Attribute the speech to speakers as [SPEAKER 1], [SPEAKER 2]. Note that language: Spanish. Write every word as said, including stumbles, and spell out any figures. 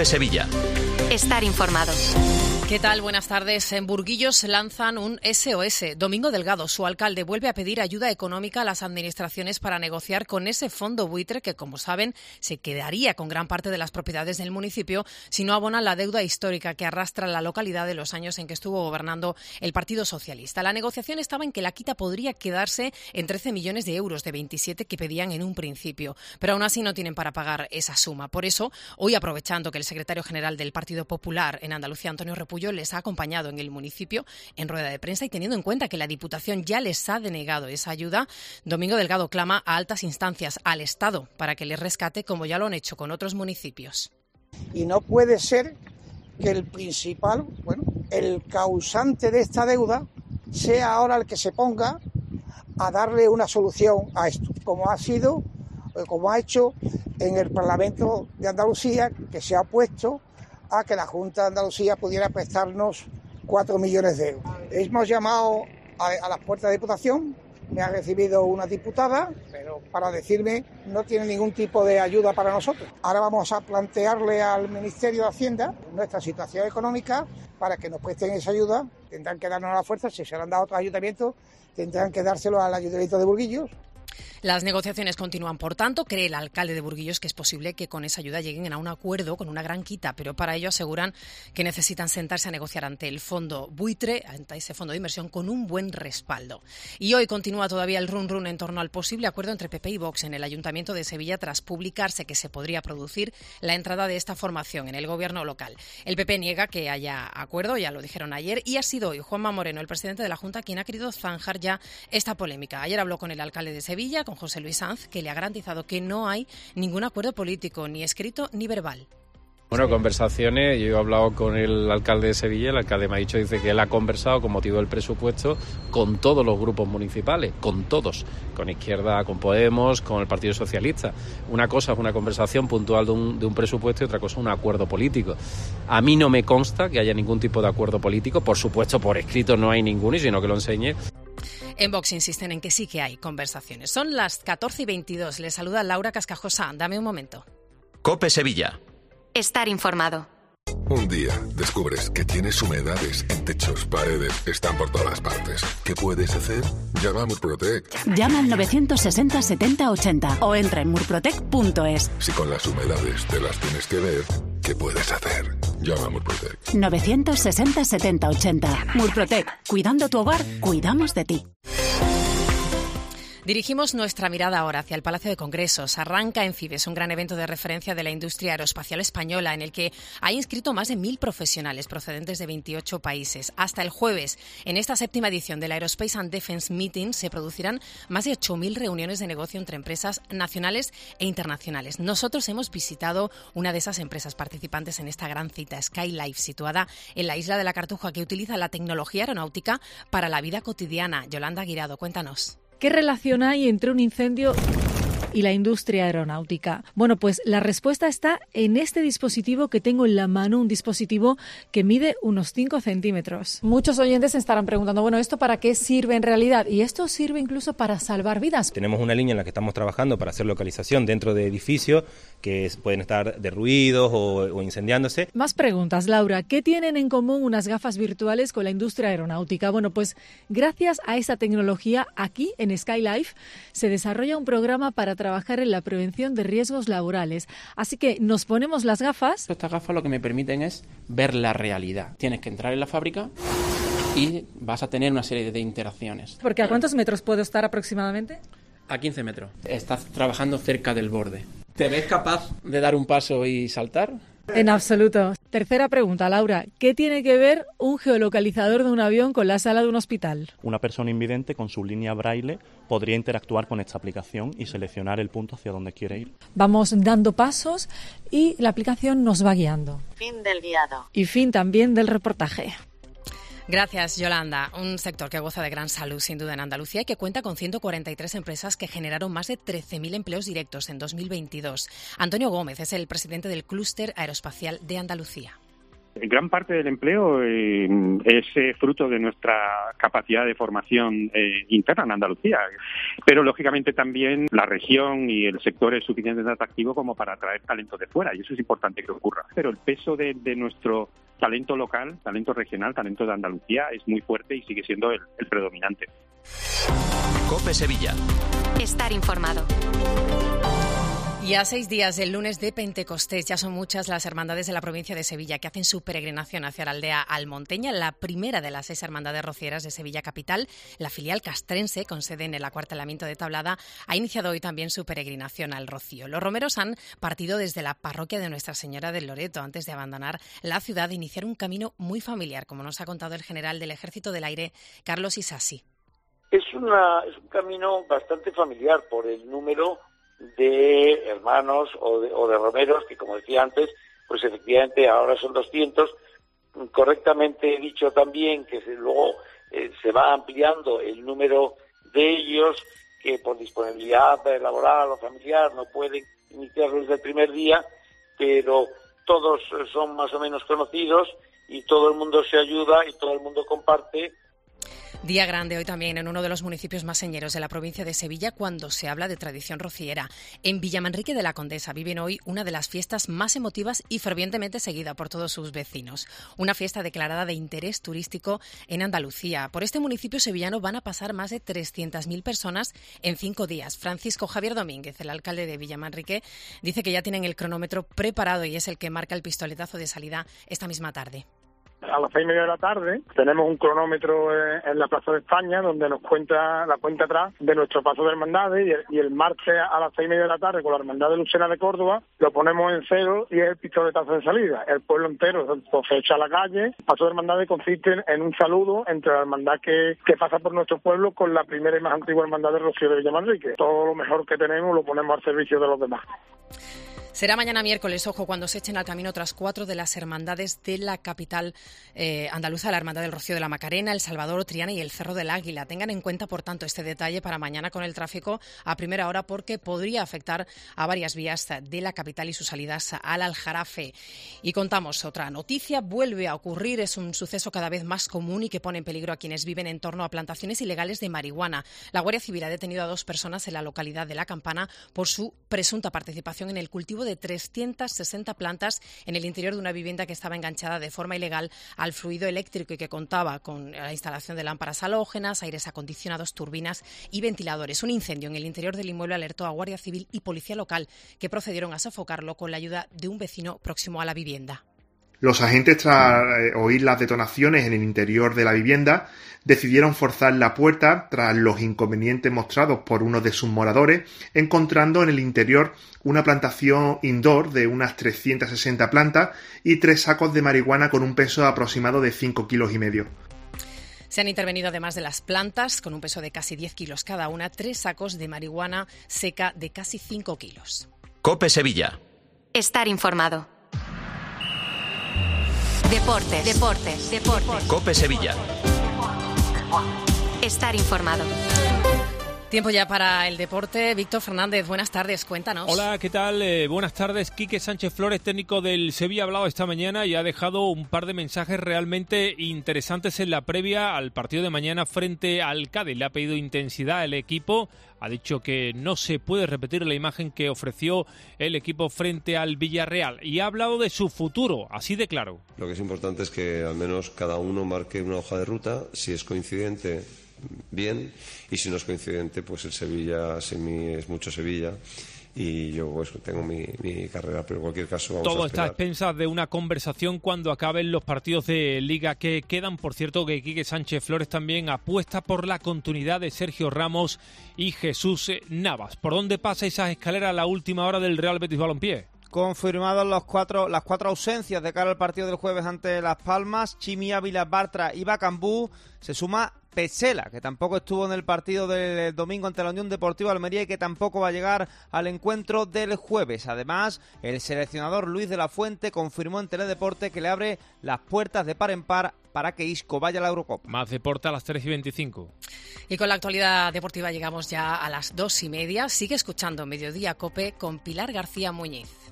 [SPEAKER 1] COPE Sevilla.
[SPEAKER 2] Estar informado.
[SPEAKER 3] ¿Qué tal? Buenas tardes. En Burguillos lanzan un S O S. Domingo Delgado, su alcalde, vuelve a pedir ayuda económica a las administraciones para negociar con ese fondo buitre que, como saben, se quedaría con gran parte de las propiedades del municipio si no abonan la deuda histórica que arrastra la localidad de los años en que estuvo gobernando el Partido Socialista. La negociación estaba en que la quita podría quedarse en trece millones de euros de veintisiete que pedían en un principio, pero aún así no tienen para pagar esa suma. Por eso, hoy, aprovechando que el secretario general del Partido Popular en Andalucía, Antonio Repullo, les ha acompañado en el municipio en rueda de prensa y teniendo en cuenta que la Diputación ya les ha denegado esa ayuda, Domingo Delgado clama a altas instancias, al Estado, para que les rescate como ya lo han hecho con otros municipios.
[SPEAKER 4] Y no puede ser que el principal, bueno, el causante de esta deuda sea ahora el que se ponga a darle una solución a esto, como ha sido, como ha hecho en el Parlamento de Andalucía, que se ha opuesto a que la Junta de Andalucía pudiera prestarnos cuatro millones de euros. Hemos llamado a, a las puertas de Diputación, me ha recibido una diputada, pero para decirme no tiene ningún tipo de ayuda para nosotros. Ahora vamos a plantearle al Ministerio de Hacienda nuestra situación económica para que nos presten esa ayuda. Tendrán que darnos la fuerza, si se lo han dado a otros ayuntamientos, tendrán que dárselo al Ayuntamiento de Burguillos.
[SPEAKER 3] Las negociaciones continúan, por tanto, cree el alcalde de Burguillos que es posible que con esa ayuda lleguen a un acuerdo con una gran quita, pero para ello aseguran que necesitan sentarse a negociar ante el fondo buitre, ante ese fondo de inversión, con un buen respaldo. Y hoy continúa todavía el run run en torno al posible acuerdo entre P P y Vox en el Ayuntamiento de Sevilla tras publicarse que se podría producir la entrada de esta formación en el gobierno local. El P P niega que haya acuerdo, ya lo dijeron ayer, y ha sido hoy Juanma Moreno, el presidente de la Junta, quien ha querido zanjar ya esta polémica. Ayer habló con el alcalde de Sevilla, con José Luis Sanz, que le ha garantizado que no hay ningún acuerdo político, ni escrito ni verbal.
[SPEAKER 5] Bueno, conversaciones, yo he hablado con el alcalde de Sevilla, el alcalde me ha dicho, dice que él ha conversado con motivo del presupuesto con todos los grupos municipales, con todos, con Izquierda, con Podemos, con el Partido Socialista. Una cosa es una conversación puntual de un, de un presupuesto y otra cosa un acuerdo político. A mí no me consta que haya ningún tipo de acuerdo político, por supuesto por escrito no hay ninguno y sino que lo enseñe.
[SPEAKER 3] En Vox insisten en que sí que hay conversaciones. Son las catorce y veintidós. Les saluda Laura Cascajosa. Dame un momento.
[SPEAKER 1] COPE Sevilla.
[SPEAKER 2] Estar informado.
[SPEAKER 6] Un día descubres que tienes humedades en techos, paredes, están por todas partes. ¿Qué puedes hacer? Llama a Murprotec.
[SPEAKER 7] Llama al novecientos sesenta setenta ochenta o entra en murprotec punto es.
[SPEAKER 6] Si con las humedades te las tienes que ver, ¿qué puedes hacer? Llama a Murprotec.
[SPEAKER 7] novecientos sesenta setenta ochenta. Murprotec. Cuidando tu hogar, cuidamos de ti.
[SPEAKER 3] Dirigimos nuestra mirada ahora hacia el Palacio de Congresos. Arranca en Fibes, un gran evento de referencia de la industria aeroespacial española, en el que ha inscrito más de mil profesionales procedentes de veintiocho países. Hasta el jueves, en esta séptima edición del Aerospace and Defense Meeting, se producirán más de ocho mil reuniones de negocio entre empresas nacionales e internacionales. Nosotros hemos visitado una de esas empresas participantes en esta gran cita, SkyLife, situada en la isla de la Cartuja, que utiliza la tecnología aeronáutica para la vida cotidiana. Yolanda Guirado, cuéntanos.
[SPEAKER 8] ¿Qué relación hay entre un incendio y la industria aeronáutica? Bueno, pues la respuesta está en este dispositivo que tengo en la mano, un dispositivo que mide unos cinco centímetros. Muchos oyentes se estarán preguntando, bueno, ¿esto para qué sirve en realidad? Y esto sirve incluso para salvar vidas.
[SPEAKER 9] Tenemos una línea en la que estamos trabajando para hacer localización dentro de edificios que pueden estar derruidos o, o incendiándose.
[SPEAKER 8] Más preguntas, Laura. ¿Qué tienen en común unas gafas virtuales con la industria aeronáutica? Bueno, pues gracias a esa tecnología, aquí en SkyLife se desarrolla un programa para trabajar en la prevención de riesgos laborales. Así que nos ponemos las gafas.
[SPEAKER 10] Estas gafas lo que me permiten es ver la realidad. Tienes que entrar en la fábrica y vas a tener una serie de interacciones.
[SPEAKER 8] Porque ¿a cuántos metros puedo estar aproximadamente?
[SPEAKER 10] A quince metros. Estás trabajando cerca del borde. ¿Te ves capaz de dar un paso y saltar?
[SPEAKER 8] En absoluto. Tercera pregunta, Laura. ¿Qué tiene que ver un geolocalizador de un avión con la sala de un hospital?
[SPEAKER 11] Una persona invidente con su línea braille podría interactuar con esta aplicación y seleccionar el punto hacia donde quiere ir.
[SPEAKER 8] Vamos dando pasos y la aplicación nos va guiando.
[SPEAKER 2] Fin del guiado.
[SPEAKER 8] Y fin también del reportaje.
[SPEAKER 3] Gracias, Yolanda. Un sector que goza de gran salud, sin duda, en Andalucía y que cuenta con ciento cuarenta y tres empresas que generaron más de trece mil empleos directos en dos mil veintidós. Antonio Gómez es el presidente del Clúster Aeroespacial de Andalucía.
[SPEAKER 1] Gran parte del empleo eh, es eh, fruto de nuestra capacidad de formación eh, interna en Andalucía, pero lógicamente también la región y el sector es suficientemente atractivo como para atraer talento de fuera, y eso es importante que ocurra. Pero el peso de, de nuestro talento local, talento regional, talento de Andalucía es muy fuerte y sigue siendo el, el predominante.
[SPEAKER 12] COPE Sevilla.
[SPEAKER 2] Estar informado.
[SPEAKER 3] Y a seis días del lunes de Pentecostés, ya son muchas las hermandades de la provincia de Sevilla que hacen su peregrinación hacia la aldea almonteña, la primera de las seis hermandades rocieras de Sevilla capital. La filial castrense, con sede en el acuartelamiento de Tablada, ha iniciado hoy también su peregrinación al Rocío. Los romeros han partido desde la parroquia de Nuestra Señora del Loreto antes de abandonar la ciudad e iniciar un camino muy familiar, como nos ha contado el general del Ejército del Aire, Carlos Isasi.
[SPEAKER 13] Es, una, es un camino bastante familiar por el número de hermanos o de, o de romeros, que como decía antes, pues efectivamente ahora son doscientos. Correctamente he dicho también que se, luego eh, se va ampliando el número de ellos, que por disponibilidad laboral o familiar no pueden iniciarlo desde el primer día, pero todos son más o menos conocidos y todo el mundo se ayuda y todo el mundo comparte.
[SPEAKER 3] Día grande hoy también en uno de los municipios más señeros de la provincia de Sevilla cuando se habla de tradición rociera. En Villamanrique de la Condesa viven hoy una de las fiestas más emotivas y fervientemente seguida por todos sus vecinos. Una fiesta declarada de interés turístico en Andalucía. Por este municipio sevillano van a pasar más de trescientas mil personas en cinco días. Francisco Javier Domínguez, el alcalde de Villamanrique, dice que ya tienen el cronómetro preparado y es el que marca el pistoletazo de salida esta misma tarde.
[SPEAKER 14] A las seis y media de la tarde tenemos un cronómetro en la Plaza de España donde nos cuenta la cuenta atrás de nuestro paso de hermandades, y el, y el martes a las seis y media de la tarde con la hermandad de Lucena de Córdoba lo ponemos en cero y es el pistoletazo de salida. El pueblo entero pues, se echa a la calle. El paso de hermandades consiste en un saludo entre la hermandad que, que pasa por nuestro pueblo con la primera y más antigua hermandad de Rocío de Villamanrique. Todo lo mejor que tenemos lo ponemos al servicio de los demás.
[SPEAKER 3] Será mañana miércoles, ojo, cuando se echen al camino otras cuatro de las hermandades de la capital eh, andaluza, la Hermandad del Rocío de la Macarena, El Salvador, Triana y el Cerro del Águila. Tengan en cuenta, por tanto, este detalle para mañana con el tráfico a primera hora porque podría afectar a varias vías de la capital y sus salidas al Aljarafe. Y contamos otra noticia, vuelve a ocurrir, es un suceso cada vez más común y que pone en peligro a quienes viven en torno a plantaciones ilegales de marihuana. La Guardia Civil ha detenido a dos personas en la localidad de La Campana por su presunta participación en el cultivo de trescientas sesenta plantas en el interior de una vivienda que estaba enganchada de forma ilegal al fluido eléctrico y que contaba con la instalación de lámparas halógenas, aires acondicionados, turbinas y ventiladores. Un incendio en el interior del inmueble alertó a Guardia Civil y Policía Local, que procedieron a sofocarlo con la ayuda de un vecino próximo a la vivienda.
[SPEAKER 15] Los agentes, tras oír las detonaciones en el interior de la vivienda, decidieron forzar la puerta tras los inconvenientes mostrados por uno de sus moradores, encontrando en el interior una plantación indoor de unas trescientas sesenta plantas y tres sacos de marihuana con un peso aproximado de cinco kilos y medio.
[SPEAKER 3] Se han intervenido, además de las plantas, con un peso de casi diez kilos cada una, tres sacos de marihuana seca de casi cinco kilos.
[SPEAKER 12] COPE Sevilla.
[SPEAKER 2] Estar informado. Deportes, deportes, deportes.
[SPEAKER 12] COPE Sevilla.
[SPEAKER 2] Estar informado.
[SPEAKER 3] Tiempo ya para el deporte. Víctor Fernández, buenas tardes, cuéntanos.
[SPEAKER 16] Hola, ¿qué tal? Eh, buenas tardes. Quique Sánchez Flores, técnico del Sevilla, ha hablado esta mañana y ha dejado un par de mensajes realmente interesantes en la previa al partido de mañana frente al Cádiz. Le ha pedido intensidad al equipo, ha dicho que no se puede repetir la imagen que ofreció el equipo frente al Villarreal y ha hablado de su futuro, así de claro.
[SPEAKER 17] Lo que es importante es que al menos cada uno marque una hoja de ruta, si es coincidente, bien, y si no es coincidente, pues el Sevilla sin mí es mucho Sevilla y yo pues tengo mi, mi carrera, pero en cualquier caso vamos
[SPEAKER 16] Todo
[SPEAKER 17] a
[SPEAKER 16] está a expensas de una conversación cuando acaben los partidos de Liga que quedan. Por cierto, que Quique Sánchez Flores también apuesta por la continuidad de Sergio Ramos y Jesús Navas. ¿Por dónde pasa esas escaleras a la última hora del Real Betis Balompié?
[SPEAKER 18] Confirmados los cuatro, las cuatro ausencias de cara al partido del jueves ante Las Palmas. Chimi, Ávila, Bartra y Bacambú. Se suma Pesela, que tampoco estuvo en el partido del domingo ante la Unión Deportiva Almería y que tampoco va a llegar al encuentro del jueves. Además, el seleccionador Luis de la Fuente confirmó en Teledeporte que le abre las puertas de par en par para que Isco vaya a la Eurocopa.
[SPEAKER 16] Más deporte a las tres y veinticinco.
[SPEAKER 3] Y con la actualidad deportiva llegamos ya a las dos y media. Sigue escuchando Mediodía COPE con Pilar García Muñiz.